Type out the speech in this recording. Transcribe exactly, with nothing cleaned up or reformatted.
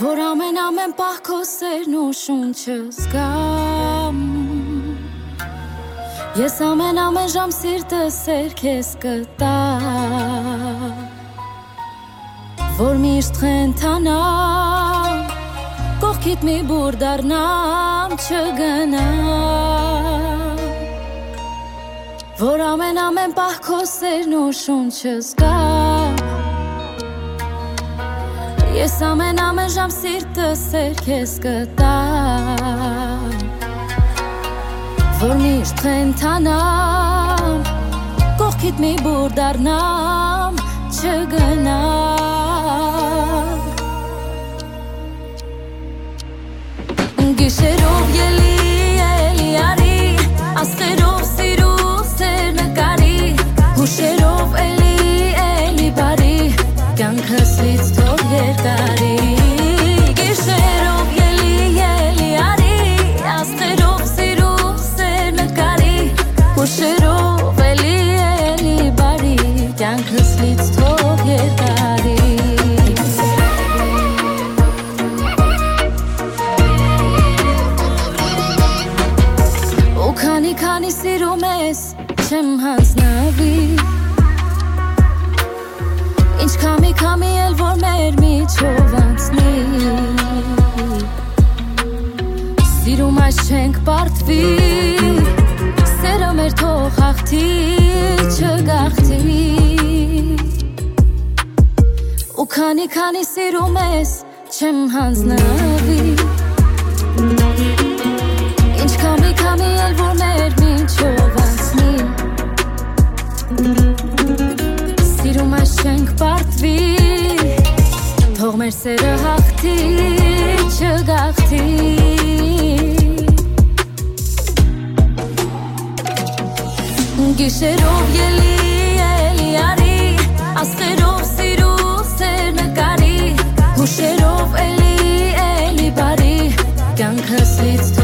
Որ ամեն ամեն պահ քո սերն ու շունչը զգամ Ես ամեն ամեն ժամ սիրտս սեր քեզ կտա Որ միշտ խենթանամ Կողքիդ մի բուր դառնամ չգնամ Որ ամեն ամեն պահ քո սերն ու շունչը զգամ Ես ամեն ամեն ժամ սիրտս սեր քեզ կտամ Որ միշտ խենթանամ Կողքիդ մի բուր դառնամ չգնամ Գիշերով ելի ելի արի Աստղերով սիրու սեր նկարի Հուշերով էլի էլի բարի Կյանքս լից թող երկարի Գիշերով ելի ելի արի Աստղերով սիրու սեր նկարի Հուշերով էլի էլի բարի Կյանքս լից թող երկարի Ու քանի քանի սիրում ես չեմ հանձնվի Ինչ քամի քամի էլ որ մեր միջով անցնի Սիրում այս չենք պարտվի Սերը մեր թող հաղթի չգաղթի Ու քանի քանի սիրում ես չեմ հանձնվի Ինչ քամի քամի էլ որ մեր միջով անցնի Սիրում այս չենք պարտվի Թող մեր սերը հաղթի չգաղթի Գիշերով ելի ելի արի Աստղերով սիրու սեր նկարի Հուշերով էլի էլի բարի Կյանքս լից